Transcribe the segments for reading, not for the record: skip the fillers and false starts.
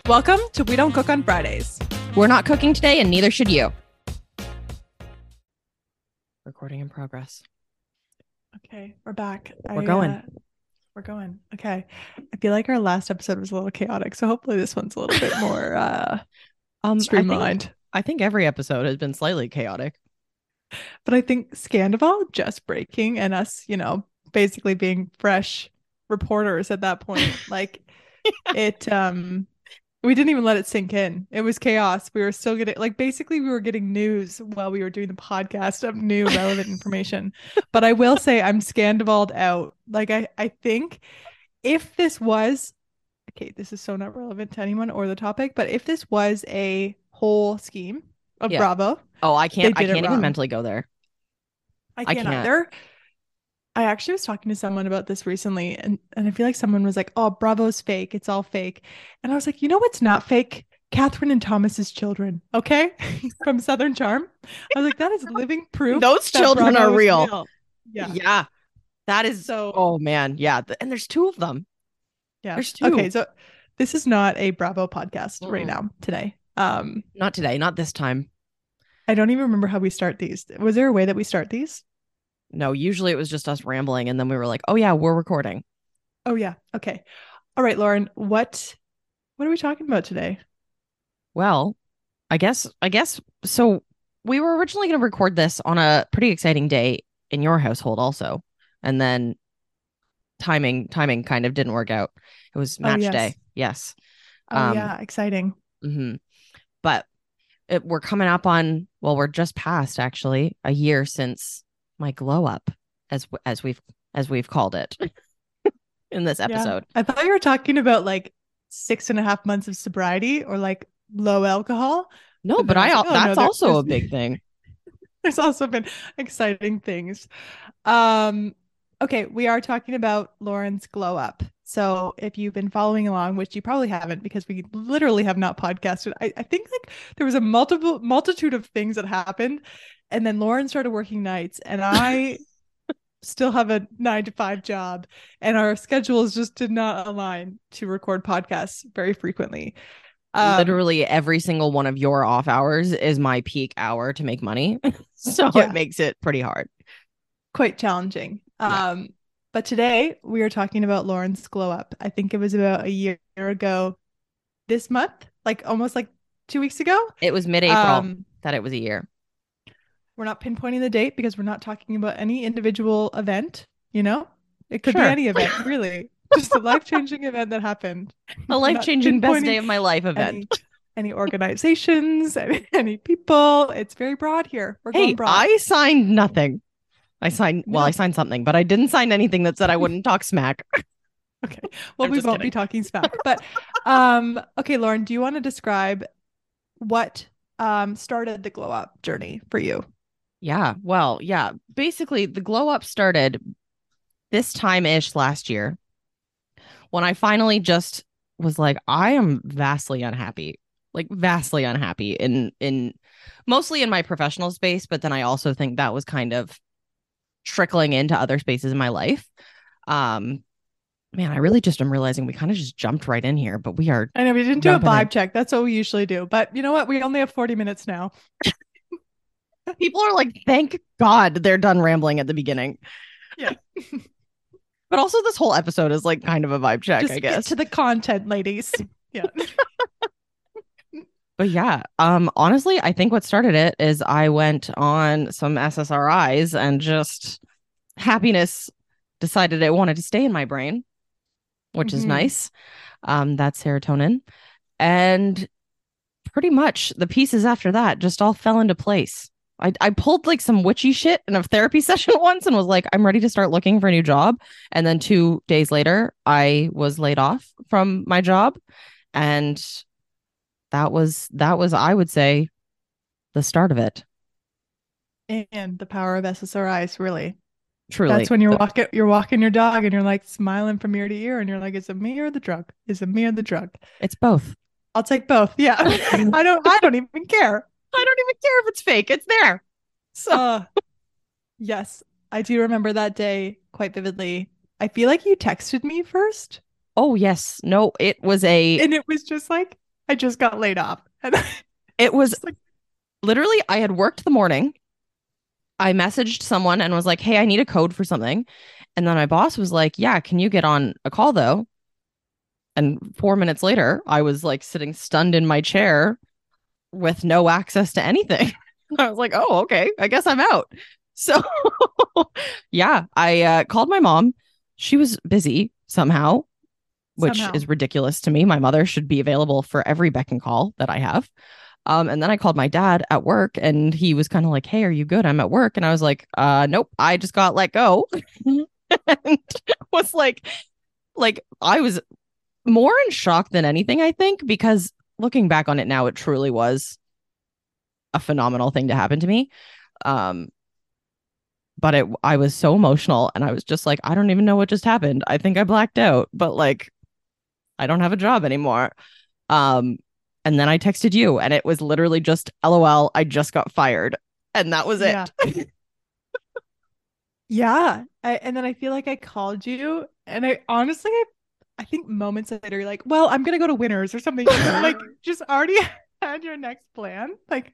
Welcome to We Don't Cook on Fridays. We're not cooking today, and neither should you. Recording in progress. Okay, we're back. We're going. We're going. Okay. I feel like our last episode was a little chaotic, so hopefully this one's a little bit more streamlined. I think every episode has been slightly chaotic. But I think Scandival just breaking and us, basically being fresh reporters at that point, like it we didn't even let it sink in. It was chaos. We were still getting we were getting news while we were doing the podcast of new relevant information. But I will say I'm Scandivaled out. Like I think if this was this is so not relevant to anyone or the topic, but if this was a whole scheme of Bravo. Oh, I can't even mentally go there. I can't either. I actually was talking to someone about this recently, and I feel like someone was like, oh, Bravo's fake. It's all fake. And I was like, you know what's not fake? Catherine and Thomas's children, okay? From Southern Charm. I was like, that is living proof. Those children are real. Yeah. Yeah. That is so. Oh, man. Yeah. And there's two of them. Yeah. There's two. Okay. So this is not a Bravo podcast right now, today. Not today. Not this time. I don't even remember how we start these. Was there a way that we start these? No, usually it was just us rambling, and then we were like, oh yeah, we're recording. Oh yeah. Okay. All right, Lauren, what are we talking about today? Well, I guess so. We were originally going to record this on a pretty exciting day in your household also. And then timing kind of didn't work out. It was match day. Yes. Oh yeah, exciting. Mm-hmm. But we're coming up on, well, we're just past actually a year since my glow up, as we've called it in this episode. I thought you were talking about like 6.5 months of sobriety or like low alcohol. No, but that's also a big thing. There's also been exciting things. Okay, we are talking about Lauren's glow up. So if you've been following along, which you probably haven't because we literally have not podcasted, I think like there was a multitude of things that happened. And then Lauren started working nights and I still have a 9-to-5 job and our schedules just did not align to record podcasts very frequently. Literally every single one of your off hours is my peak hour to make money. So it makes it pretty hard. Quite challenging. Yeah. But today we are talking about Lauren's glow up. I think it was about a year ago this month, like almost like 2 weeks ago. It was mid-April that it was a year. We're not pinpointing the date because we're not talking about any individual event, It could be any event, really. Just a life-changing event that happened. A life-changing best day of my life event. Any organizations, any people. It's very broad here. We're going broad. I signed nothing. I signed something, but I didn't sign anything that said I wouldn't talk smack. Okay. Well, we won't be talking smack. But okay, Lauren, do you want to describe what started the glow up journey for you? Yeah. Well, yeah. Basically, the glow up started this time-ish last year when I finally just was like, I am vastly unhappy in mostly in my professional space. But then I also think that was kind of trickling into other spaces in my life. Man, I really just am realizing we kind of just jumped right in here, but we are. I know we didn't do a vibe check. That's what we usually do. But you know what? We only have 40 minutes now. People are like, thank God they're done rambling at the beginning. Yeah. But also this whole episode is like kind of a vibe check, just I guess. Get to the content, ladies. Yeah. But yeah, honestly, I think what started it is I went on some SSRIs and just happiness decided it wanted to stay in my brain, which is nice. That's serotonin. And pretty much the pieces after that just all fell into place. I pulled like some witchy shit in a therapy session once and was like, I'm ready to start looking for a new job. And then 2 days later, I was laid off from my job. And that was, I would say, the start of it. And the power of SSRIs, really. Truly. That's when you're walking your dog and you're like smiling from ear to ear and you're like, is it me or the drug? Is it me or the drug? It's both. I'll take both. Yeah. I don't even care. I don't even care if it's fake. It's there. So yes, I do remember that day quite vividly. I feel like you texted me first. Oh, yes. No, it was and it was just like I just got laid off. And It was just like, literally, I had worked the morning. I messaged someone and was like, hey, I need a code for something. And then my boss was like, yeah, can you get on a call though? And 4 minutes later, I was like sitting stunned in my chair with no access to anything. I was like, oh, okay, I guess I'm out. So, yeah, I called my mom. She was busy somehow, which somehow. is ridiculous to me. My mother should be available for every beck and call that I have. And then I called my dad at work and he was kind of like, hey, are you good? I'm at work. And I was like, nope, I just got let go. And was like I was more in shock than anything, I think, because looking back on it now, it truly was a phenomenal thing to happen to me. Um, but I was so emotional and I was just like, I don't even know what just happened. I think I blacked out, but like, I don't have a job anymore. Um, and then I texted you and it was literally just LOL, I just got fired. And that was Yeah. it. Yeah. And then I feel like I called you and I honestly, I think moments later, you're like, well, I'm going to go to Winners or something. Like just already had your next plan. Like,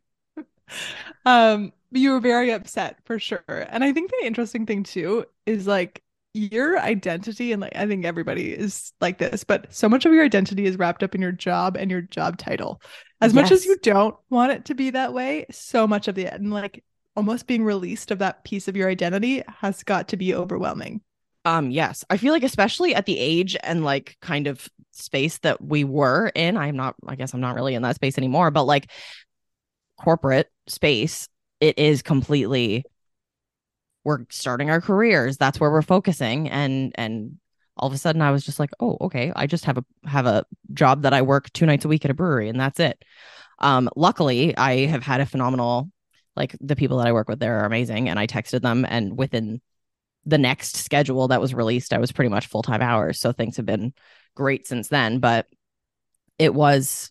you were very upset for sure. And I think the interesting thing too is like your identity, and like I think everybody is like this, but so much of your identity is wrapped up in your job and your job title. As much as you Yes. don't want it to be that way, so much of it and like almost being released of that piece of your identity has got to be overwhelming. Yes. I feel like especially at the age and like kind of space that we were in, I guess I'm not really in that space anymore, but like corporate space, it is completely we're starting our careers. That's where we're focusing. And all of a sudden I was just like, oh, okay. I just have a job that I work 2 nights a week at a brewery and that's it. Luckily I have had a phenomenal like the people that I work with there are amazing. And I texted them and within the next schedule that was released, I was pretty much full-time hours. So things have been great since then. But it was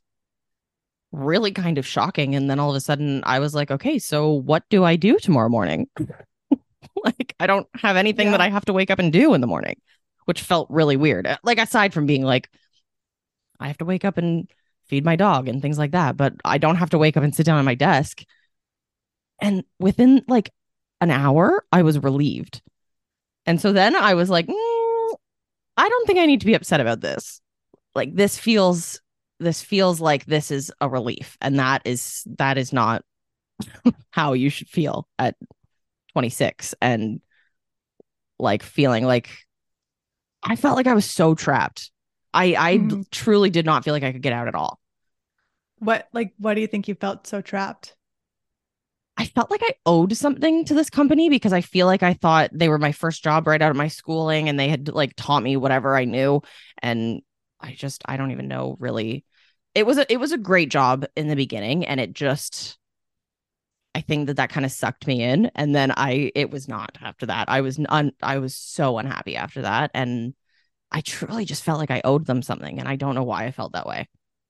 really kind of shocking. And then all of a sudden I was like, okay, so what do I do tomorrow morning? Like, I don't have anything that Yeah. I have to wake up and do in the morning, which felt really weird. Like, aside from being like, I have to wake up and feed my dog and things like that, but I don't have to wake up and sit down at my desk. And within like an hour, I was relieved. And so then I was like, I don't think I need to be upset about this. Like this feels like this is a relief and that is not how you should feel at 26 and like feeling like I felt like I was so trapped. I Mhm. truly did not feel like I could get out at all. What do you think you felt so trapped? I felt like I owed something to this company because I feel like I thought they were my first job right out of my schooling and they had like taught me whatever I knew. And I don't even know really. It was a great job in the beginning and it just I think that kind of sucked me in and then it was not after that. I was so unhappy after that and I truly just felt like I owed them something and I don't know why I felt that way.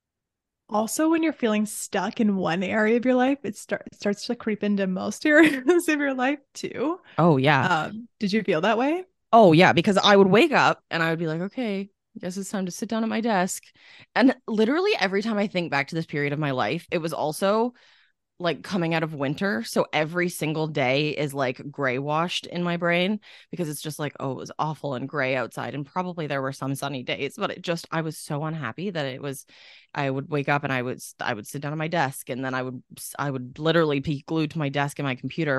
Also, when you're feeling stuck in one area of your life, it starts to creep into most areas of your life too. Oh yeah. Did you feel that way? Oh yeah, because I would wake up and I would be like, okay, I guess it's time to sit down at my desk. And literally every time I think back to this period of my life, it was also like coming out of winter. So every single day is like gray washed in my brain because it's just like, oh, it was awful and gray outside. And probably there were some sunny days, but I was so unhappy that I would wake up and I would sit down at my desk and then I would literally be glued to my desk and my computer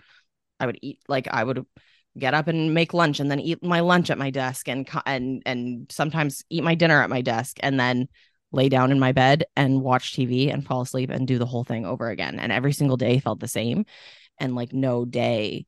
I would eat, like I would get up and make lunch and then eat my lunch at my desk and sometimes eat my dinner at my desk and then lay down in my bed and watch TV and fall asleep and do the whole thing over again. And every single day felt the same. And like no day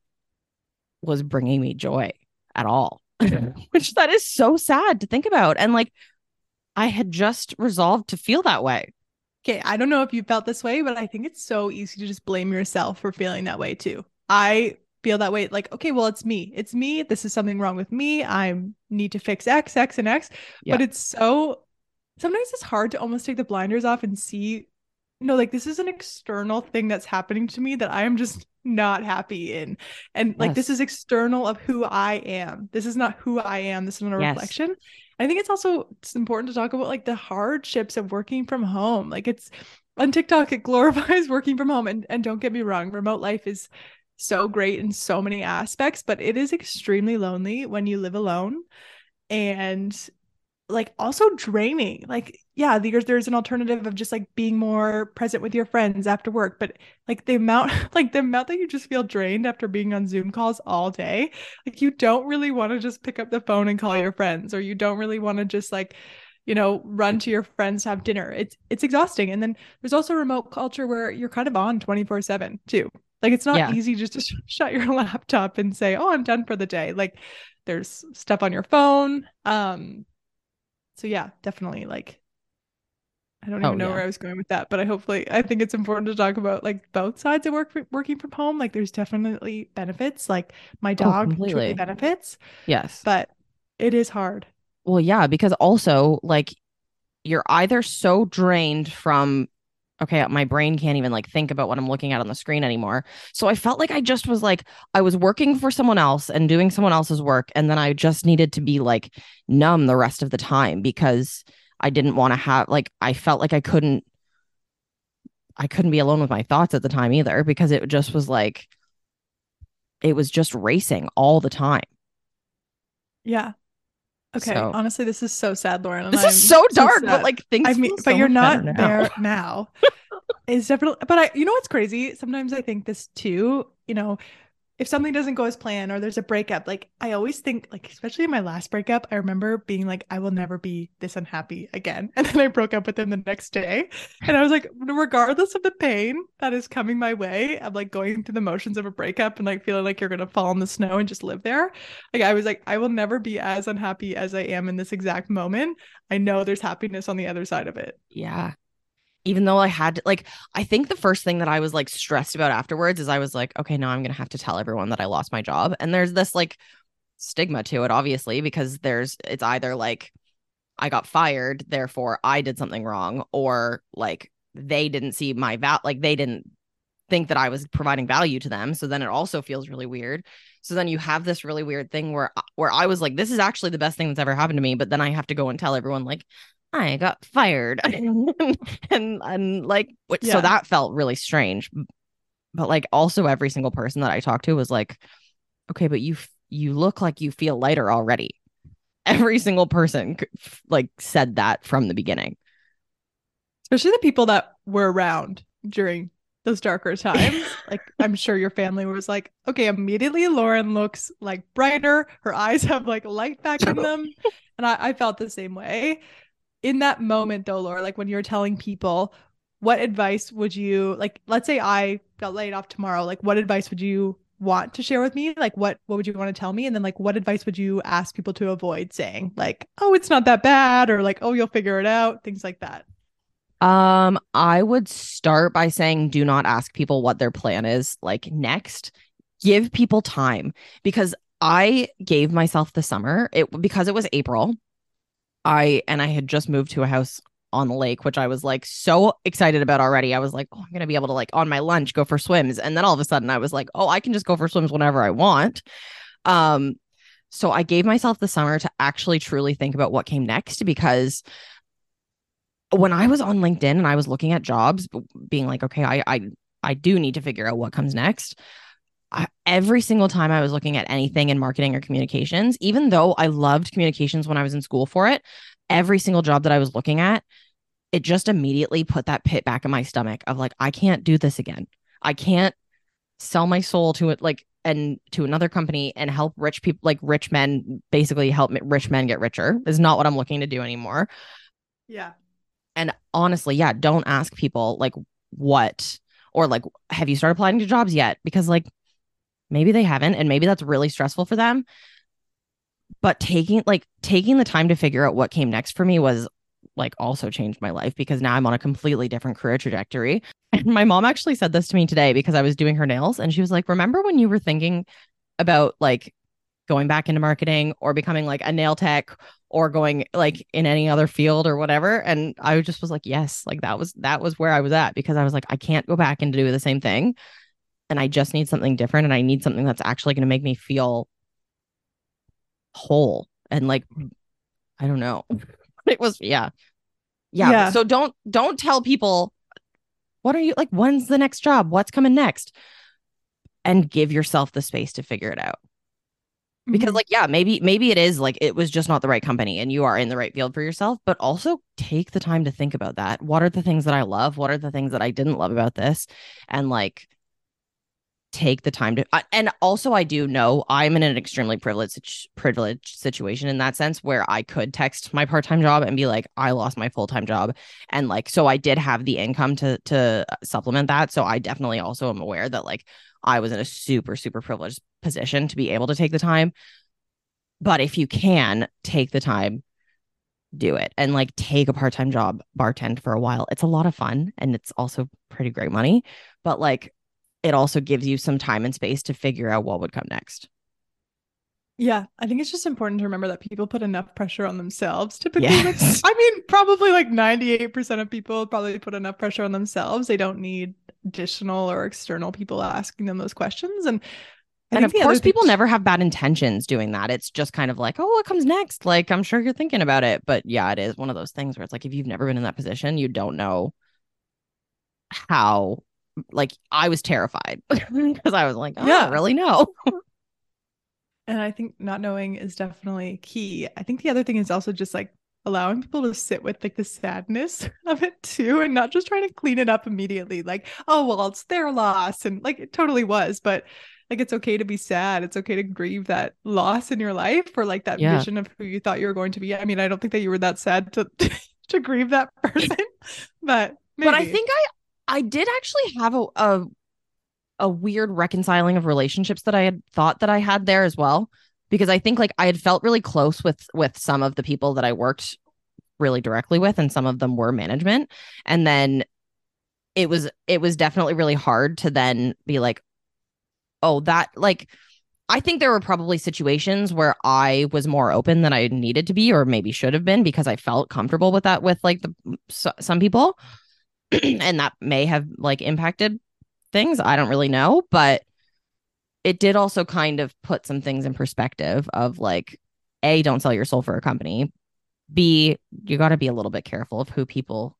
was bringing me joy at all, which that is so sad to think about. And like I had just resolved to feel that way. Okay, I don't know if you felt this way, but I think it's so easy to just blame yourself for feeling that way too. I feel that way like, okay, well, it's me. It's me. This is something wrong with me. I need to fix X, X, and X. Yeah. But it's so sometimes it's hard to almost take the blinders off and see, no, like this is an external thing that's happening to me that I am just not happy in. And like this Yes. is external of who I am. This is not who I am. This is not a Yes. reflection. I think it's important to talk about like the hardships of working from home. Like it's on TikTok, it glorifies working from home. And don't get me wrong, remote life is so great in so many aspects, but it is extremely lonely when you live alone. And like also draining. Like, yeah, there's an alternative of just like being more present with your friends after work, but like the amount like the amount that you just feel drained after being on Zoom calls all day, like you don't really want to just pick up the phone and call your friends, or you don't really want to just like, run to your friends to have dinner. It's exhausting. And then there's also remote culture where you're kind of on 24/7 too. Like it's not Yeah. easy just to shut your laptop and say, "Oh, I'm done for the day." Like there's stuff on your phone. So yeah, definitely like I don't Oh even know where yeah. I was going with that, but I think it's important to talk about like both sides of working from home. Like there's definitely benefits. Like my Oh, dog truly completely. benefits, Yes. but it is hard. Well, yeah, because also like you're either so drained from, okay, my brain can't even like think about what I'm looking at on the screen anymore. So I felt like I just was like, I was working for someone else and doing someone else's work. And then I just needed to be like numb the rest of the time because I didn't want to have like, I felt like I couldn't be alone with my thoughts at the time either because it just was like, it was just racing all the time. Yeah. Okay. So Honestly, this is so sad, Lauren, and this is I'm so so dark, but sad. like I things mean, feel but so you're much better not now. there now. It's definitely, but you know what's crazy? Sometimes I think this too, if something doesn't go as planned or there's a breakup, like I always think, like, especially in my last breakup, I remember being like, I will never be this unhappy again. And then I broke up with him the next day. And I was like, regardless of the pain that is coming my way, I'm like going through the motions of a breakup and like feeling like you're going to fall in the snow and just live there. Like, I was like, I will never be as unhappy as I am in this exact moment. I know there's happiness on the other side of it. Yeah. Even though I had to, like, I think the first thing that I was like stressed about afterwards is I was like, okay, now I'm going to have to tell everyone that I lost my job. And there's this like stigma to it, obviously, because it's either like I got fired, therefore I did something wrong, or like they didn't see like they didn't think that I was providing value to them. So then it also feels really weird. So then you have this really weird thing where I was like, this is actually the best thing that's ever happened to me. But then I have to go and tell everyone like I got fired. and like so Yeah. that felt really strange. But like also every single person that I talked to was like, okay, but you look like you feel lighter already. Every single person like said that from the beginning. Especially the people that were around during those darker times. Like, I'm sure your family was like, okay, immediately Lauren looks like brighter. Her eyes have like light back in them. And I felt the same way. In that moment, though, Laura, like when you're telling people, what advice would you like? Let's say I got laid off tomorrow. Like, what advice would you want to share with me? Like, what would you want to tell me? And then, like, what advice would you ask people to avoid saying? Like, oh, it's not that bad, or like, oh, you'll figure it out, things like that. I would start by saying do not ask people what their plan is like next. Give people time because I gave myself the summer. Because it was April. I had just moved to a house on the lake, which I was like so excited about already. I was like, oh, I'm gonna be able to like on my lunch go for swims. And then all of a sudden I was like, oh, I can just go for swims whenever I want. Um, so I gave myself the summer to actually truly think about what came next because when I was on LinkedIn and I was looking at jobs, being like, okay, I do need to figure out what comes next. Every single time I was looking at anything in marketing or communications, even though I loved communications when I was in school for it, every single job that I was looking at, it just immediately put that pit back in my stomach of like, I can't do this again. I can't sell my soul to it, like, and to another company and help rich people, like rich men, basically help rich men get richer is not what I'm looking to do anymore. Yeah. And honestly, yeah, don't ask people like what or like, have you started applying to jobs yet? Because like maybe they haven't, and maybe that's really stressful for them. But taking the time to figure out what came next for me was like also changed my life because now I'm on a completely different career trajectory. And my mom actually said this to me today because I was doing her nails and she was like, remember when you were thinking about like going back into marketing or becoming like a nail tech or going like in any other field or whatever? And I just was like, yes, like that was where I was at because I was like, I can't go back and do the same thing. And I just need something different. And I need something that's actually going to make me feel whole and like I don't know. It was, yeah. Yeah. But Yeah. so don't tell people, what are you like, when's the next job? What's coming next? And give yourself the space to figure it out. Because Mhm. like, yeah, maybe it is like it was just not the right company and you are in the right field for yourself, but also take the time to think about that. What are the things that I love? What are the things that I didn't love about this? And like take the time to and also I do know I'm in an extremely privileged situation in that sense where I could text my part-time job and be like I lost my full-time job, and like so I did have the income to supplement that. So I definitely also am aware that like I was in a super privileged position to be able to take the time. But if you can take the time, do it, and like take a part-time job, bartend for a while. It's a lot of fun and it's also pretty great money, but like it also gives you some time and space to figure out what would come next. Yeah, I think it's just important to remember that people put enough pressure on themselves. Typically, like, Yes. I mean, probably like 98% of people probably put enough pressure on themselves. They don't need additional or external people asking them those questions. And I And think of the other course, thing, people never have bad intentions doing that. It's just kind of like, oh, what comes next? Like, I'm sure you're thinking about it. But yeah, it is one of those things where it's like, if you've never been in that position, you don't know how, like, I was terrified because I was like, I don't yeah. really know. And I think not knowing is definitely key. I think the other thing is also just like allowing people to sit with like the sadness of it too, and not just trying to clean it up immediately. Like, oh, well, it's their loss. And like it totally was, but like it's okay to be sad. It's okay to grieve that loss in your life or like that Yeah. vision of who you thought you were going to be. I mean, I don't think that you were that sad to to grieve that person, but But I maybe. think I did actually have a weird reconciling of relationships that I had thought that I had there as well. Because I think like I had felt really close with some of the people that I worked really directly with, and some of them were management. And then it was definitely really hard to then be like, oh, that like I think there were probably situations where I was more open than I needed to be, or maybe should have been, because I felt comfortable with that with like the some people, and that may have like impacted things. I don't really know, but it did also kind of put some things in perspective of like, A, don't sell your soul for a company. B, you got to be a little bit careful of who people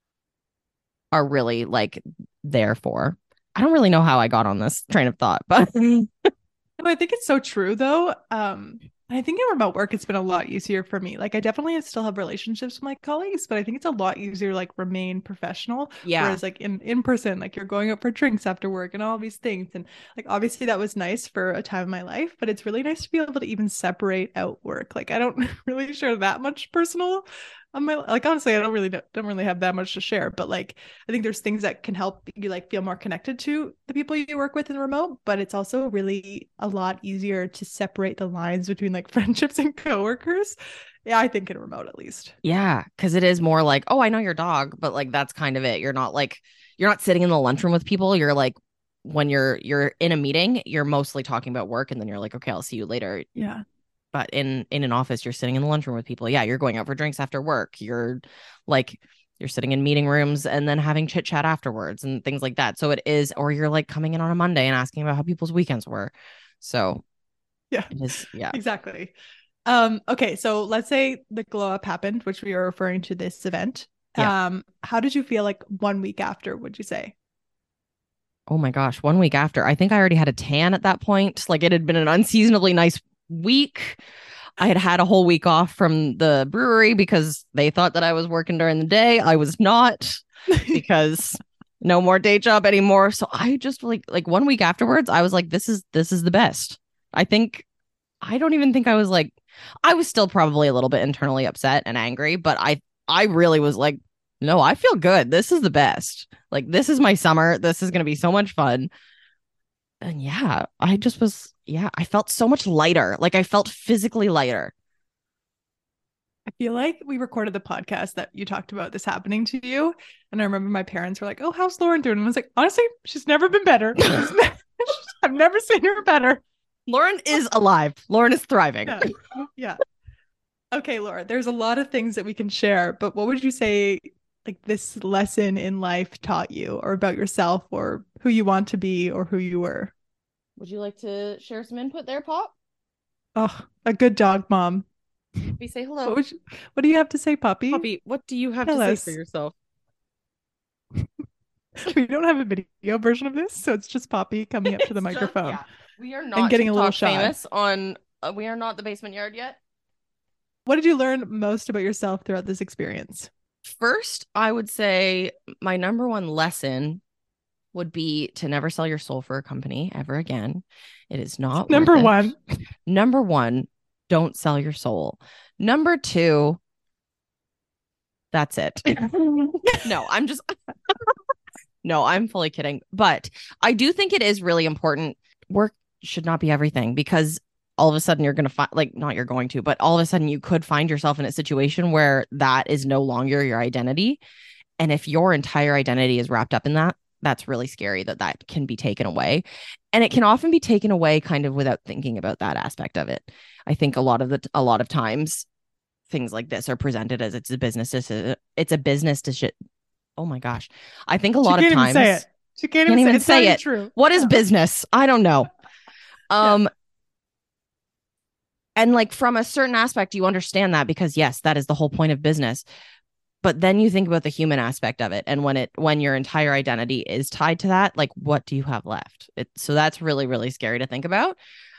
are really like there for. I don't really know how I got on this train of thought, but No, I think it's so true though. I think in remote work it's been a lot easier for me. Like I definitely still have relationships with my colleagues, but I think it's a lot easier to like remain professional. yeah. Whereas like in person, like you're going out for drinks after work and all these things. And like obviously that was nice for a time in my life, but it's really nice to be able to even separate out work. Like I don't really share that much personal on my like honestly, I don't really have that much to share, but like I think there's things that can help you like feel more connected to the people you work with in remote, but it's also really a lot easier to separate the lines between like friendships and coworkers. Yeah, I think in remote at least. Yeah, because it is more like, oh, I know your dog, but like that's kind of it. You're not sitting in the lunchroom with people. You're like when you're in a meeting, you're mostly talking about work, and then you're like, okay, I'll see you later. Yeah. But in an office, you're sitting in the lunchroom with people. Yeah, you're going out for drinks after work. Like you're sitting in meeting rooms and then having chit chat afterwards and things like that. So it is, or you're like coming in on a Monday and asking about how people's weekends were. So Yeah, it is, yeah, exactly. Okay, so let's say the glow up happened, which we are referring to this event. yeah. How did you feel like 1 week after, would you say? Oh my gosh, 1 week after, I think I already had a tan at that point. Like it had been an unseasonably nice week. I had had a whole week off from the brewery because they thought that I was working during the day. I was not, because no more day job anymore. So I just like 1 week afterwards, I was like, this is the best. I think I don't even think I was like, I was still probably a little bit internally upset and angry, but I really was like, no, I feel good. This is the best. Like this is my summer. This is gonna be so much fun. And yeah, I just was, yeah, I felt so much lighter. Like I felt physically lighter. I feel like we recorded the podcast that you talked about this happening to you. And I remember my parents were like, "Oh, how's Lauren doing?" And I was like, honestly, she's never been better. I've never seen her better. Lauren is alive. Lauren is thriving. Yeah. Yeah. Okay, Laura, there's a lot of things that we can share, but what would you say like this lesson in life taught you or about yourself or who you want to be or who you were? Would you like to share some input there, Pop? Oh, a good dog mom. Poppy, say hello. What do you have to say, Poppy? Poppy, what do you have to Tell say for us. yourself? We don't have a video version of this, so it's just Poppy coming up to the It's just, microphone yeah. We are and not getting a little TikTok shy. famous on, we are not the basement yard yet. What did you learn most about yourself throughout this experience? First, I would say my number one lesson would be to never sell your soul for a company ever again. It is not worth Number it. one. Number one, don't sell your soul. Number two, that's it. No, I'm just, no, I'm fully kidding. But I do think it is really important. Work should not be everything because all of a sudden you're going to find, like, not you're going to, but all of a sudden you could find yourself in a situation where that is no longer your identity. And if your entire identity is wrapped up in that, that's really scary that that can be taken away. And it can often be taken away kind of without thinking about that aspect of it. I think a lot of times things like this are presented as it's a business decision. It's a business decision. Oh my gosh. I think a She lot of can't even say times it. She can't can't even say even it. It's not say even it. true. What is No. business? I don't know. Yeah. Um, and like from a certain aspect, you understand that because yes, that is the whole point of business. But then you think about the human aspect of it, and when your entire identity is tied to that, like what do you have left? So that's really really scary to think about.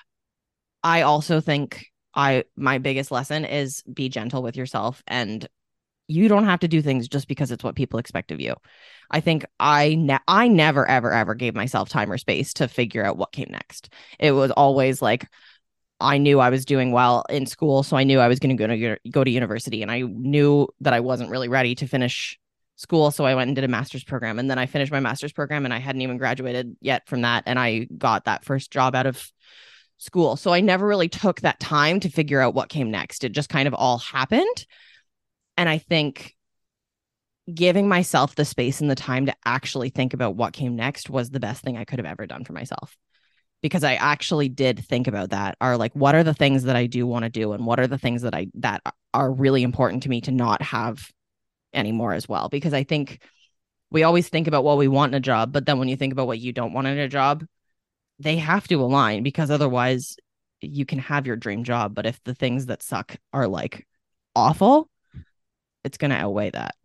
I also think I my biggest lesson is be gentle with yourself, and you don't have to do things just because it's what people expect of you. I think I never ever ever gave myself time or space to figure out what came next. It was always like I knew I was doing well in school, so I knew I was going to go to university, and I knew that I wasn't really ready to finish school, so I went and did a master's program, and then I finished my master's program, and I hadn't even graduated yet from that, and I got that first job out of school, so I never really took that time to figure out what came next. It just kind of all happened, and I think giving myself the space and the time to actually think about what came next was the best thing I could have ever done for myself because I actually did think about that are like what are the things that I do want to do and what are the things that are really important to me to not have anymore as well because I think we always think about what we want in a job but then when you think about what you don't want in a job they have to align because otherwise you can have your dream job but if the things that suck are like awful it's going to outweigh that.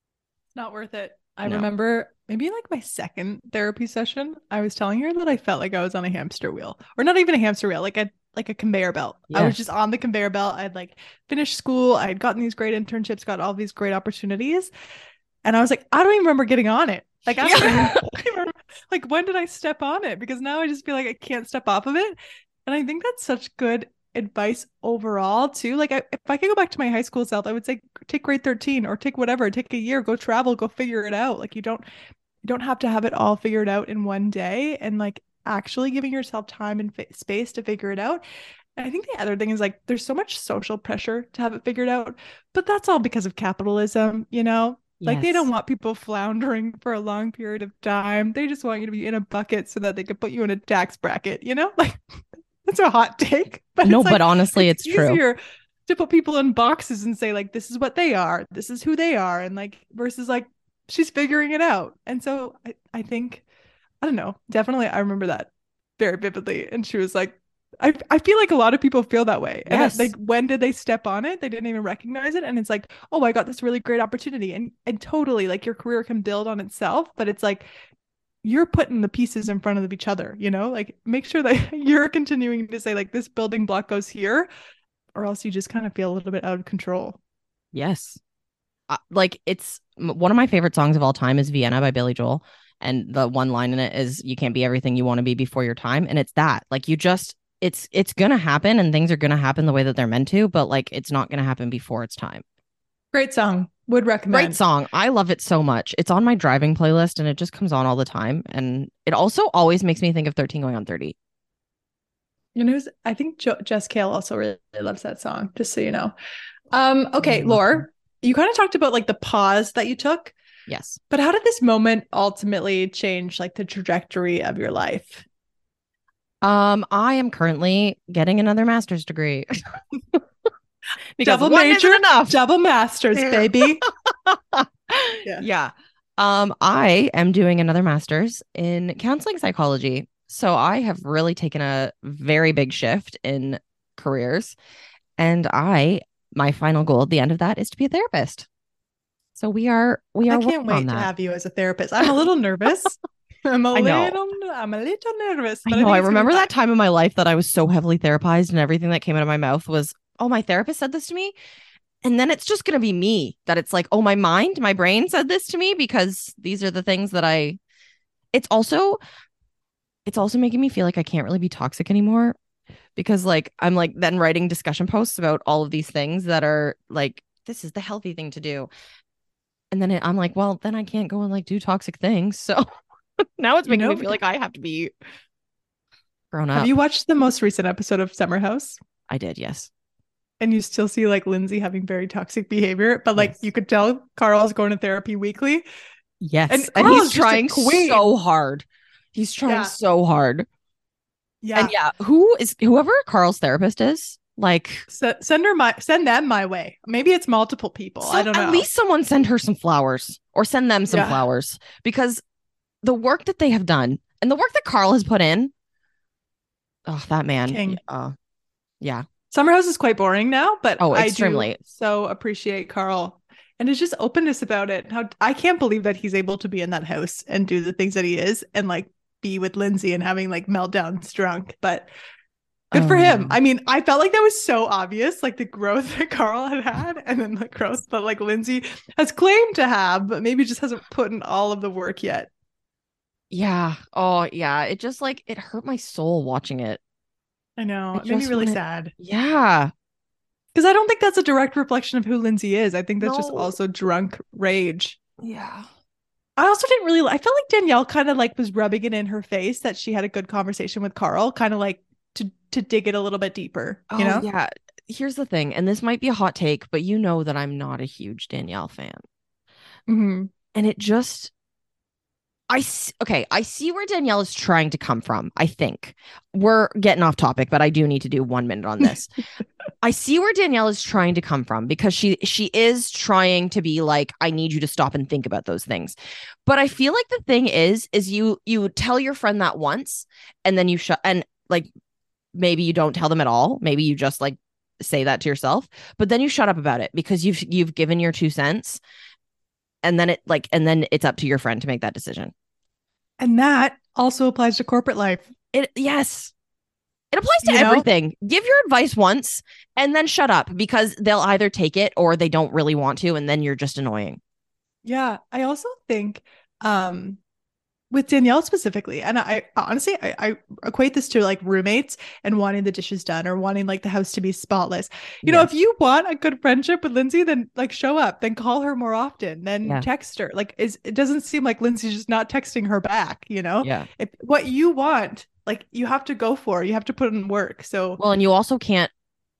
Not worth it. I No. remember maybe like my second therapy session, I was telling her that I felt like I was on a hamster wheel, or not even a hamster wheel, like a conveyor belt. I was Yes. just on the conveyor belt. I'd like finished school. I had gotten these great internships, got all these great opportunities. And I was like, I don't even remember getting on it. Like, I don't Yeah. even remember, like, when did I step on it? Because now I just feel like I can't step off of it. And I think that's such good advice overall, too. Like, if I could go back to my high school self, I would say take grade 13 or take whatever, take a year, go travel, go figure it out. Like, you don't have to have it all figured out in one day. And like, actually giving yourself time and space to figure it out. And I think the other thing is like there's so much social pressure to have it figured out, but that's all because of capitalism, you know? Like they don't Yes. want people floundering for a long period of time. They just want you to be in a bucket so that they can put you in a tax bracket, you know? Like that's a hot take, but No, it's but like honestly, it's it's true. easier to put people in boxes and say like this is what they are, this is who they are, and like versus like she's figuring it out. And so I think I don't know, definitely I remember that very vividly. And she was like, I feel like a lot of people feel that way. And Yes. like when did they step on it? They didn't even recognize it. And it's like, oh, I got this really great opportunity. And totally like your career can build on itself, but it's like you're putting the pieces in front of each other, you know? Like make sure that you're continuing to say like this building block goes here, or else you just kind of feel a little bit out of control. Yes. Like one of my favorite songs of all time is Vienna by Billy Joel. And the one line in it is you can't be everything you want to be before your time. And it's that like you just it's gonna happen and things are gonna happen the way that they're meant to, but like it's not gonna happen before it's time. Great song. Would Great recommend. song. I love it so much. It's on my driving playlist and it just comes on all the time. And it also always makes me think of 13 going on 30. You know, I think Jess Kale also really loves that song, just so you know. Okay, I love her. Laure, you kind of talked about like the pause that you took, Yes. but how did this moment ultimately change like the trajectory of your life? I am currently getting another master's degree because Double one major, isn't enough. double masters, baby. Yeah. Yeah. I am doing another master's in counseling psychology. So I have really taken a very big shift in careers and I my final goal at the end of that is to be a therapist. So we I are can't working on wait to that. have you as a therapist. I'm a little nervous. I know. I'm a little nervous, I but I know. think I it's gonna be remember fine. that time in my life that I was so heavily therapized and everything that came out of my mouth was, oh, my therapist said this to me. And then it's just going to be me that it's like, oh, my brain said this to me because these are the things that it's also, it's also making me feel like I can't really be toxic anymore because like, I'm like then writing discussion posts about all of these things that are like, this is the healthy thing to do. And then I'm like, well, then I can't go and like do toxic things. So now it's You making me know, feel like I have to be grown have up. you watched the most recent episode of Summer House? I did. Yes. And you still see like Lindsay having very toxic behavior, but like you Yes. could tell Carl's going to therapy weekly. Yes. And And Carl he's is just a trying queen. so hard. He's trying Yeah. so hard. And Yeah. yeah, whoever Carl's therapist is, like, Send them my way. Maybe it's multiple people. I some don't at know. least someone send her some flowers or send them some Yeah. flowers because the work that they have done and the work that Carl has put in, oh, that man. King. Yeah. Summer House is quite boring now, but Oh, I do extremely. so appreciate Carl and his just openness about it. How I can't believe that he's able to be in that house and do the things that he is and like be with Lindsay and having like meltdowns drunk. But good for Oh him. no. I mean, I felt like that was so obvious, like the growth that Carl had and then the growth that like Lindsay has claimed to have, but maybe just hasn't put in all of the work yet. Yeah. Oh yeah. It just like it hurt my soul watching it. I know. I It made me just really wanted, sad. yeah. Because I don't think that's a direct reflection of who Lindsay is. I think that's just No. also drunk rage. Yeah. I also didn't really, I felt like Danielle kind of like was rubbing it in her face that she had a good conversation with Carl, kind of like to dig it a little bit deeper, you Oh know? yeah. Here's the thing, and this might be a hot take, but you know that I'm not a huge Danielle fan. Mm-hmm. And it just okay, I see where Danielle is trying to come from. I think we're getting off topic, but I do need to do 1 minute on this. I see where Danielle is trying to come from because she is trying to be like, I need you to stop and think about those things. But I feel like the thing is you tell your friend that once and then you shut and like maybe you don't tell them at all. Maybe you just like say that to yourself, but then you shut up about it because you've given your 2 cents and then it's up to your friend to make that decision. And that also applies to corporate life, Yes. It applies to you know? everything. Give your advice once and then shut up because they'll either take it or they don't really want to, and then you're just annoying. Yeah. I also think with Danielle specifically, and I honestly I equate this to like roommates and wanting the dishes done or wanting like the house to be spotless. You know, if Yes. you want a good friendship with Lindsay, then like show up, then call her more often, then Yeah. text her. Like it doesn't seem like Lindsay's just not texting her back, you know? Yeah. If what you want, like you have to go for, you have to put in work. So Well, and you also can't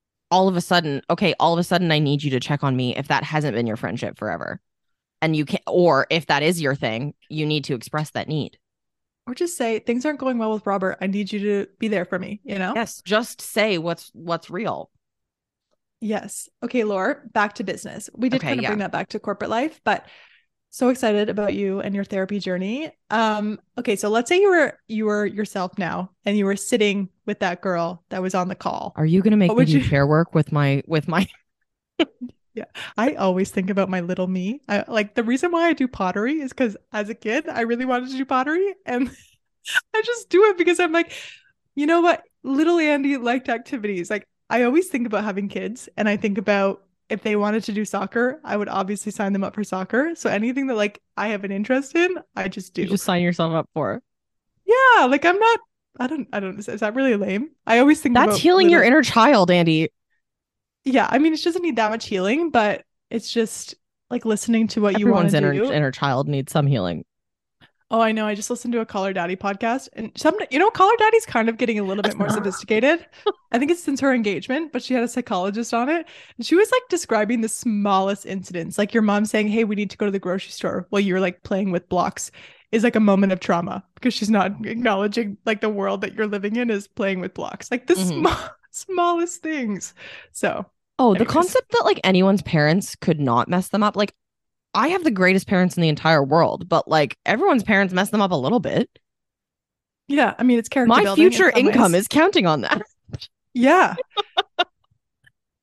all of a sudden I need you to check on me if that hasn't been your friendship forever. And you can't, or if that is your thing, you need to express that need. or just say things aren't going well with Robert. I need you to be there for me, you know? Yes. Just say what's real. Yes. Okay, Laura, back to business. We did Okay. kind of Yeah. bring that back to corporate life, but so excited about you and your therapy journey. Okay, so let's say you were yourself now and you were sitting with that girl that was on the call. Are you going to make What me would do you chair work with my Yeah. I always think about my little me. I like the reason why I do pottery is because as a kid, I really wanted to do pottery and I just do it because I'm like, you know what? Little Andy liked activities. Like I always think about having kids and I think about if they wanted to do soccer, I would obviously sign them up for soccer. So anything that like I have an interest in, I just you do. just sign yourself up for? Yeah, like I'm not I don't is that really lame? I always think That's about healing your little inner child, Andy. Yeah, I mean it doesn't need that much healing, but it's just like listening to what you want Everyone's to do. inner child needs some healing. Oh, I know. I just listened to a Caller Daddy podcast, and Caller Daddy's kind of getting a little bit more sophisticated. I think it's since her engagement, but she had a psychologist on it, and she was like describing the smallest incidents, like your mom saying, "Hey, we need to go to the grocery store," while you're like playing with blocks, is like a moment of trauma because she's not acknowledging like the world that you're living in is playing with blocks, like the Mhm. smallest things. So, Oh, the anyways, concept that like anyone's parents could not mess them up. Like I have the greatest parents in the entire world, but like everyone's parents mess them up a little bit. yeah, I mean it's character My building in future some income ways. is counting on that. Yeah.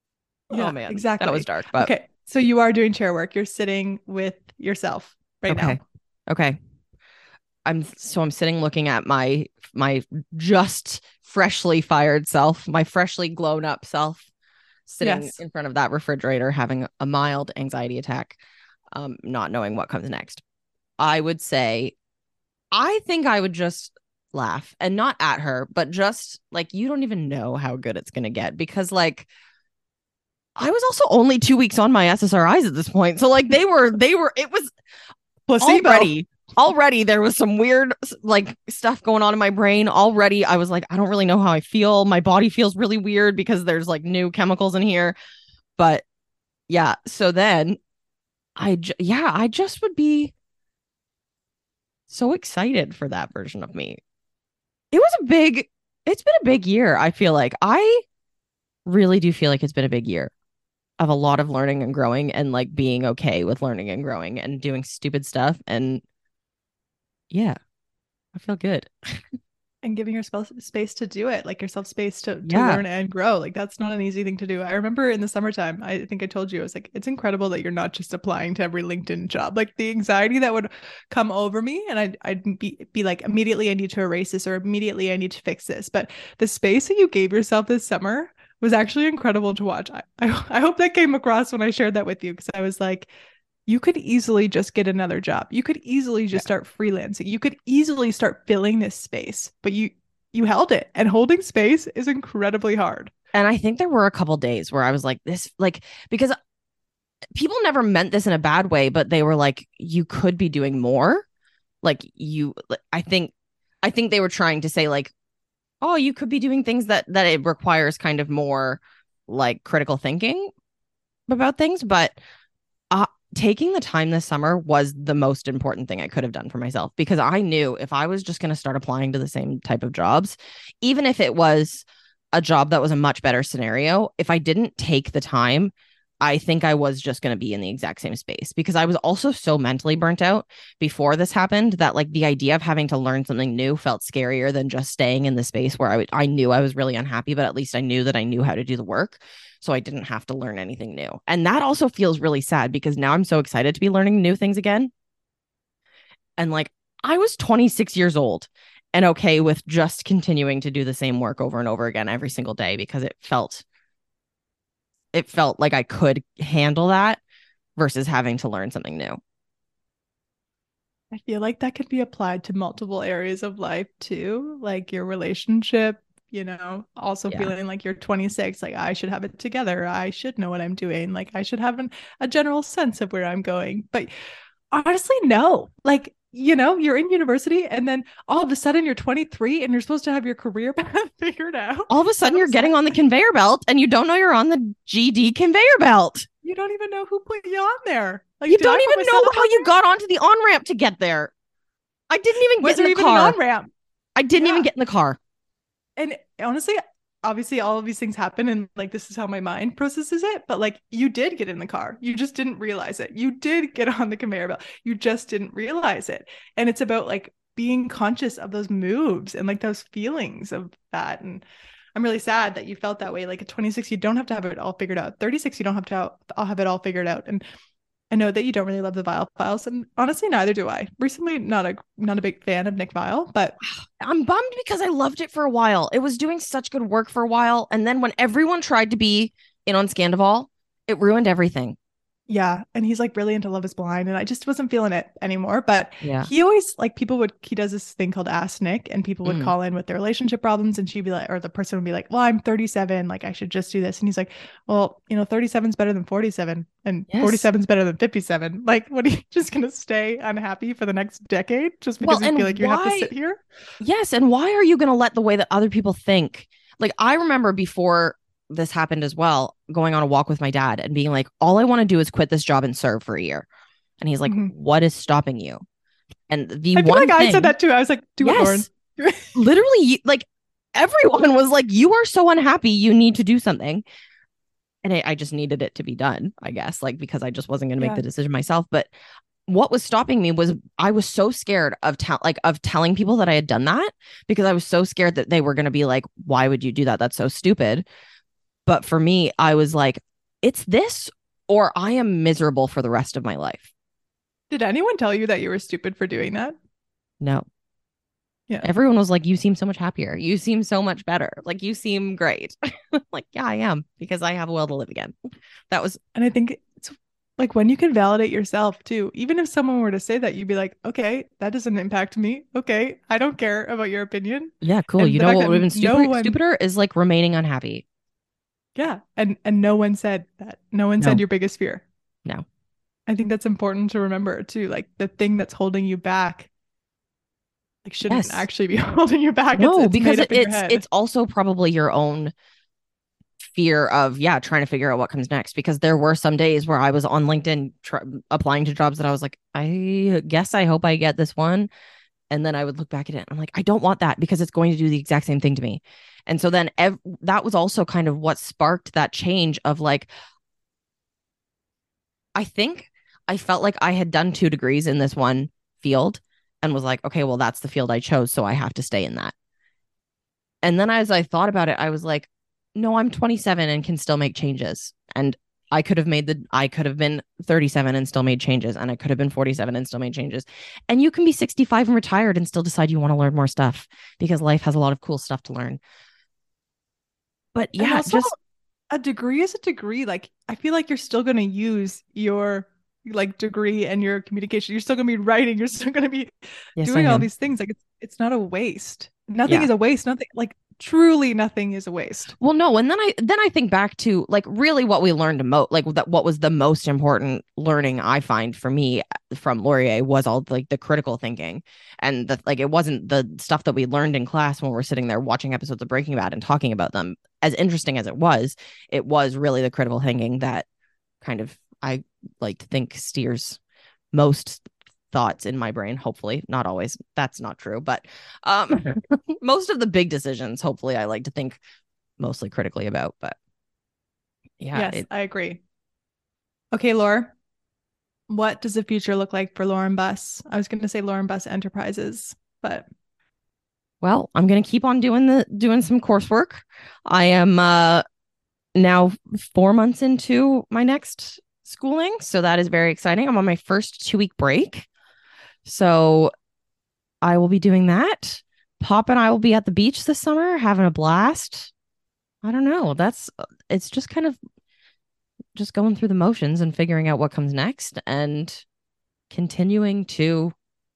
Oh Yeah, man, that was exactly. dark, but Okay. So you are doing chair work. You're sitting with yourself right now. okay. Okay. I'm sitting looking at my just freshly fired self, my freshly grown up self, sitting Yes. in front of that refrigerator having a mild anxiety attack, not knowing what comes next. I would say I think I would just laugh, and not at her, but just like, you don't even know how good it's gonna get, because like I was also only 2 weeks on my SSRIs at this point. So like they were it was Placebo. already there was some weird like stuff going on in my brain. Already I was like, I don't really know how I feel. My body feels really weird because there's like new chemicals in here. But yeah, so then I just would be so excited for that version of me. It's been a big year. I feel like I really do feel like it's been a big year of a lot of learning and growing, and like being okay with learning and growing and doing stupid stuff. And yeah, I feel good. And giving yourself space to do it, like yourself space to Yeah. learn and grow. Like that's not an easy thing to do. I remember in the summertime, I think I told you, I was like, it's incredible that you're not just applying to every LinkedIn job. Like the anxiety that would come over me, and I'd be like, immediately I need to erase this, or immediately I need to fix this. But the space that you gave yourself this summer was actually incredible to watch. I hope that came across when I shared that with you, because I was like, you could easily just get another job. You could easily Yeah. just start freelancing. You could easily start filling this space, but you held it. And holding space is incredibly hard. And I think there were a couple days where I was like, this, like, because people never meant this in a bad way, but they were like, you could be doing more. Like I think they were trying to say like, oh, you could be doing things that it requires kind of more like critical thinking about things. But uh, taking the time this summer was the most important thing I could have done for myself, because I knew if I was just going to start applying to the same type of jobs, even if it was a job that was a much better scenario, if I didn't take the time, I think I was just going to be in the exact same space, because I was also so mentally burnt out before this happened that like the idea of having to learn something new felt scarier than just staying in the space where I knew I was really unhappy, but at least I knew that I knew how to do the work. So I didn't have to learn anything new. And that also feels really sad, because now I'm so excited to be learning new things again. And like, I was 26 years old and okay with just continuing to do the same work over and over again every single day, because it felt like I could handle that versus having to learn something new. I feel like that could be applied to multiple areas of life too, like your relationship, also Yeah. feeling like you're 26, like I should have it together. I should know what I'm doing. Like I should have a general sense of where I'm going. But honestly, no. Like, you're in university and then all of a sudden you're 23 and you're supposed to have your career path figured out. All of a And sudden I'm you're getting on the conveyor belt and you don't know you're on the GD conveyor belt. you don't even know who put you on there. Like, You did I don't put even know myself how on you there? got onto the on ramp to get there. I didn't even Was get in there the even an car. on ramp? I didn't even Yeah. get in the car. And honestly, obviously all of these things happen and like this is how my mind processes it, but like you did get in the car. You just didn't realize it. You did get on the conveyor belt. You just didn't realize it. And it's about like being conscious of those moves and like those feelings of that. And I'm really sad that you felt that way. Like at 26, you don't have to have it all figured out. 36, you don't have to I'll have it all figured out. And I know that you don't really love the Vile Files, and honestly, neither do I. Recently, not a big fan of Nick Vile, but I'm bummed because I loved it for a while. It was doing such good work for a while. And then when everyone tried to be in on Scandival, it ruined everything. yeah, and he's like really into Love Is Blind, and I just wasn't feeling it anymore. But Yeah. he always like he does this thing called Ask Nick, and people would Mm. call in with their relationship problems, and she'd be like, or the person would be like, "Well, I'm 37, like I should just do this," and he's like, "Well, 37 is better than 47, and Yes. 47 is better than 57. Like, what are you just gonna stay unhappy for the next decade just Well, because you feel and like you have to why? sit here?" Yes. And why are you going to let the way that other people think? Like, I remember before this happened as well, going on a walk with my dad and being like, all I want to do is quit this job and serve for a year. And he's like, Mhm. what is stopping you? And the I feel one like I said thing, that too. I was like, "Do it, Lauren." yes, literally, like everyone was like, you are so unhappy. You need to do something. And I just needed it to be done, I guess, like, because I just wasn't going to make Yeah. the decision myself. But what was stopping me was I was so scared of of telling people that I had done that, because I was so scared that they were going to be like, why would you do that? That's so stupid. But for me, I was like, it's this or I am miserable for the rest of my life. Did anyone tell you that you were stupid for doing that? No. Yeah. Everyone was like, you seem so much happier. You seem so much better. Like, you seem great. Like, yeah, I am because I have a will to live again. That was, And I think it's like when you can validate yourself too, even if someone were to say that, you'd be like, okay, that doesn't impact me. Okay, I don't care about your opinion. yeah, cool. And You the know fact what that would have been no one, stupider is like remaining unhappy. yeah, and no one said that. No one said No, your biggest fear. no. I think that's important to remember too. Like the thing that's holding you back, like shouldn't Yes. actually be holding you back. It's No, it's because made up in your head. it's also probably your own fear of yeah trying to figure out what comes next because there were some days where I was on LinkedIn applying to jobs that I was like I guess I hope I get this one and then I would look back at it and I'm like I don't want that because it's going to do the exact same thing to me and so then that was also kind of what sparked that change of like I think I felt like I had done 2 degrees in this one field and was like okay well that's the field I chose so I have to stay in that and then as I thought about it, I was like, no, I'm 27 and can still make changes. And I could have been 37 and still made changes. And I could have been 47 and still made changes. And you can be 65 and retired and still decide you want to learn more stuff because life has a lot of cool stuff to learn. But And yeah, also just a degree is a degree. Like I feel like you're still going to use your like degree and your communication. You're still going to be writing. You're still going to be yes, I doing all am. these things. Like it's not a waste. Nothing Yeah. is a waste. Nothing like truly nothing is a waste. Well, no, and then I think back to like really what we learned like that what was the most important learning I find for me from Laurier was all like the critical thinking and the like it wasn't the stuff that we learned in class when we're sitting there watching episodes of Breaking Bad and talking about them as interesting as it was really the critical thinking that kind of I like to think steers most thoughts in my brain hopefully not always that's not true but most of the big decisions hopefully I like to think mostly critically about but yeah Yes, it I agree. Okay, Laura, what does the future look like for Lauren Buss? I was going to say Lauren Buss Enterprises, but well I'm gonna keep on doing some coursework. I am now 4 months into my next schooling so that is very exciting. I'm on my first 2 week break so I will be doing that. Pop and I will be at the beach this summer having a blast. I don't know. It's just kind of just going through the motions and figuring out what comes next and continuing to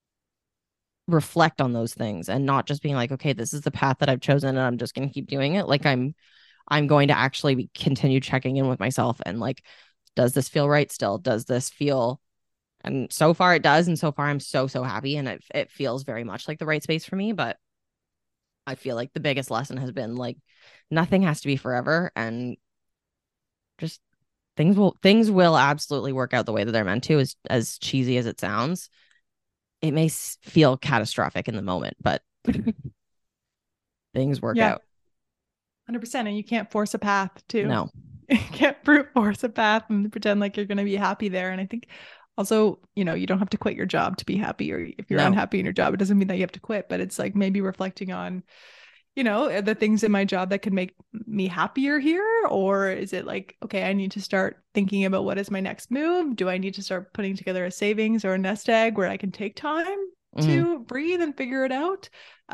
reflect on those things and not just being like, okay, this is the path that I've chosen and I'm just going to keep doing it. Like I'm going to actually continue checking in with myself and like, does this feel right still? Does this feel and so far it does. And so far I'm so happy. And it feels very much like the right space for me. But I feel like the biggest lesson has been like nothing has to be forever and just things will absolutely work out the way that they're meant to as cheesy as it sounds. It may feel catastrophic in the moment, but things work yeah, out. 100%. And you can't force a path too. No. You can't brute force a path and pretend like you're going to be happy there. And I think also, you don't have to quit your job to be happy, or if you're No. unhappy in your job, it doesn't mean that you have to quit, but it's like maybe reflecting on, the things in my job that could make me happier here. Or is it like, okay, I need to start thinking about what is my next move? Do I need to start putting together a savings or a nest egg where I can take time Mm. to breathe and figure it out?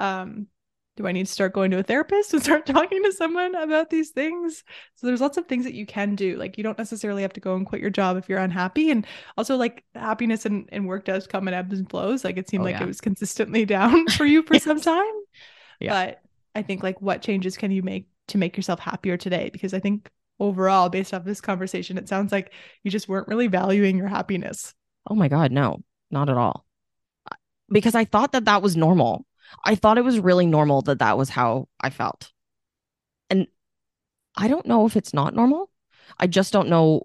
Do I need to start going to a therapist and start talking to someone about these things? So there's lots of things that you can do. Like you don't necessarily have to go and quit your job if you're unhappy. And also like happiness in work does come in ebbs and flows. Like it seemed Oh like it yeah. was consistently down for you for some Yes. time. Yeah. But I think like what changes can you make to make yourself happier today? Because I think overall, based off this conversation, it sounds like you just weren't really valuing your happiness. Oh my God, no, not at all. Because I thought that that was normal. I thought it was really normal that that was how I felt. And I don't know if it's not normal. I just don't know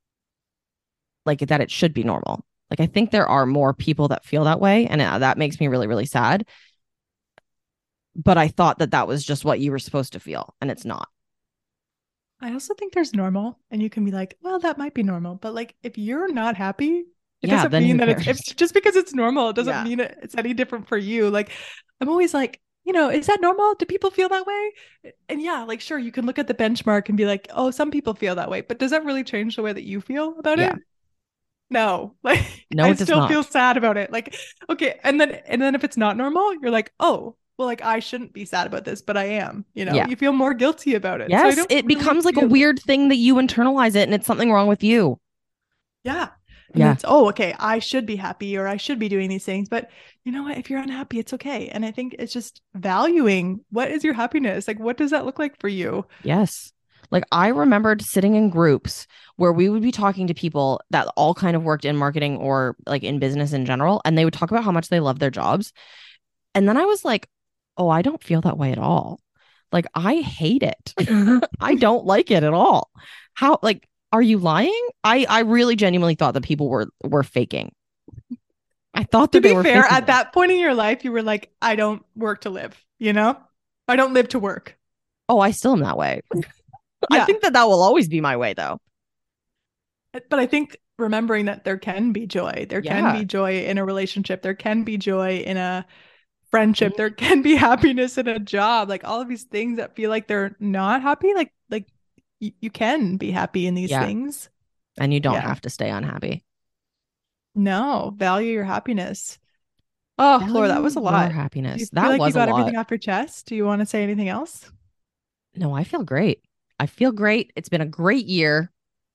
like that it should be normal. Like I think there are more people that feel that way and that makes me really really sad. But I thought that that was just what you were supposed to feel and it's not. I also think there's normal, and you can be like, well, that might be normal. But like if you're not happy, it Yeah, doesn't then mean who that it's cares? just because it's normal, it doesn't Yeah. mean it's any different for you. Like I'm always like, is that normal? Do people feel that way? And yeah, like, sure, you can look at the benchmark and be like, oh, some people feel that way, but does that really change the way that you feel about Yeah. it? No, like No, I it does still feel not. sad about it. Like, okay, and then if it's not normal, you're like, oh, well, like I shouldn't be sad about this, but I am. Yeah. You feel more guilty about it. So I Yes, don't it really becomes like a feel, weird thing that you internalize it and it's something wrong with you. yeah. And Yeah. it's, oh, okay, I should be happy or I should be doing these things. But you know what? If you're unhappy, it's okay. And I think it's just valuing what is your happiness? Like, what does that look like for you? Yes. Like I remembered sitting in groups where we would be talking to people that all kind of worked in marketing or like in business in general, and they would talk about how much they love their jobs. And then I was like, oh, I don't feel that way at all. Like I hate it. I don't like it at all. How like are you lying? I really genuinely thought that people were faking. I thought To that they be were fair, faking at it. that point in your life, you were like, I don't work to live, I don't live to work. Oh, I still am that way. I Yeah. think that that will always be my way though. But I think remembering that there can be joy, there can Yeah. be joy in a relationship, there can be joy in a friendship, there Mhm. can be happiness in a job, like all of these things that feel like they're not happy, like you can be happy in these Yeah. things. And you don't Yeah. have to stay unhappy. No, value your happiness. Oh, Laura, that was Value a your lot. Do you happiness. feel That like you was a got lot. everything off your chest? Do you want to say anything else? No, I feel great. I feel great. It's been a great year.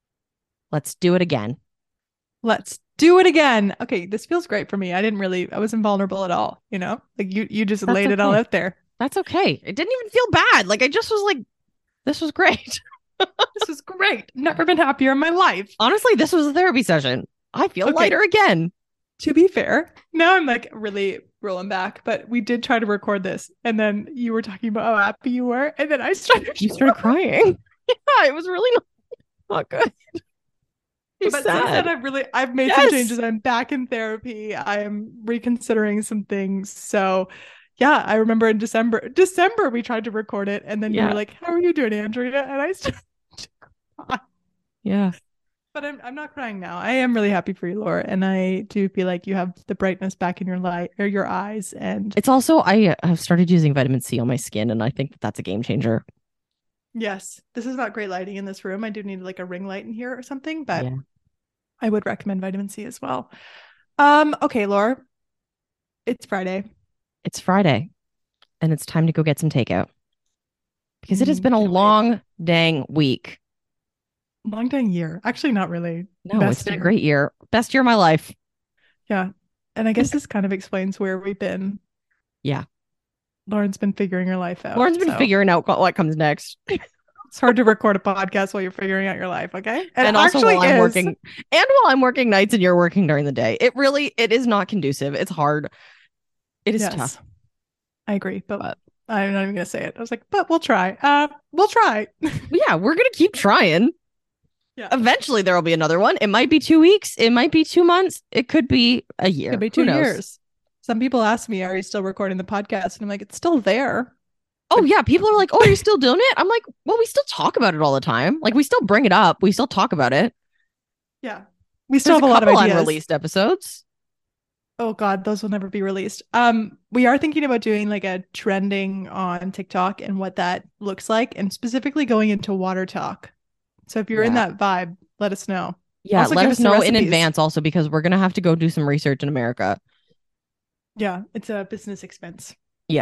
Let's do it again. Let's do it again. Okay, this feels great for me. I wasn't vulnerable at all, Like you just That's laid it all okay. out there. That's okay. It didn't even feel bad. Like I just was like, this was great. This was great. Never been happier in my life. Honestly, this was a therapy session. I feel Okay, lighter again. to be fair, now I'm like really rolling back, but we did try to record this. And then you were talking about how happy you were. And then I started. You started crying. Yeah, it was really not good. It was But since then, sad. I've made some changes. Yes. I'm back in therapy. I am reconsidering some things. So yeah, I remember in December, we tried to record it. And then you were Yeah. like, how are you doing, Andrea? And I started to cry. Yeah. But I'm not crying now. I am really happy for you, Laura, and I do feel like you have the brightness back in your light or your eyes. And It's also, I have started using vitamin C on my skin, and I think that that's a game changer. yes, this is not great lighting in this room. I do need like a ring light in here or something, but Yeah. I would recommend vitamin C as well. Okay, Laura, it's Friday. It's Friday, and it's time to go get some takeout because it has been a Can't wait. long dang week. Long dang year. Actually, not really. No, it's Best been a year. great year. Best year of my life. Yeah. And I guess this kind of explains where we've been. Yeah. Lauren's been figuring her life out. Lauren's been So figuring out what comes next. it's hard to record a podcast while you're figuring out your life, okay? And also while I'm working nights and you're working during the day. It is not conducive. It's hard. It is tough. I agree, but I'm not even gonna say it. I was like, but we'll try. We'll try. Yeah, we're gonna keep trying. Yeah. Eventually there will be another one. It might be 2 weeks. It might be 2 months. It could be a year. Could be Who 2 knows? years. Some people ask me, are you still recording the podcast? And I'm like, it's still there. Oh yeah, people are like, "Oh, are you still doing it?" I'm like, "Well, we still talk about it all the time. Like we still bring it up. We still talk about it. Yeah. We still There's have a lot of couple ideas. unreleased episodes. Oh God, those will never be released. We are thinking about doing like a trending on TikTok and what that looks like, and specifically going into water talk. So if you're in Yeah. that vibe, let us know. Yeah, Also, let give us the know in recipes. advance also because we're gonna have to go do some research in America. Yeah, it's a business expense. Yeah,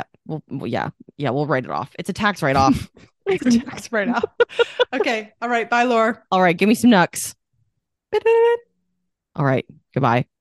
we'll write it off. It's a tax write-off. It's a tax write-off. Okay, all right. Bye, Laura. All right, give me some nucks. All right, goodbye.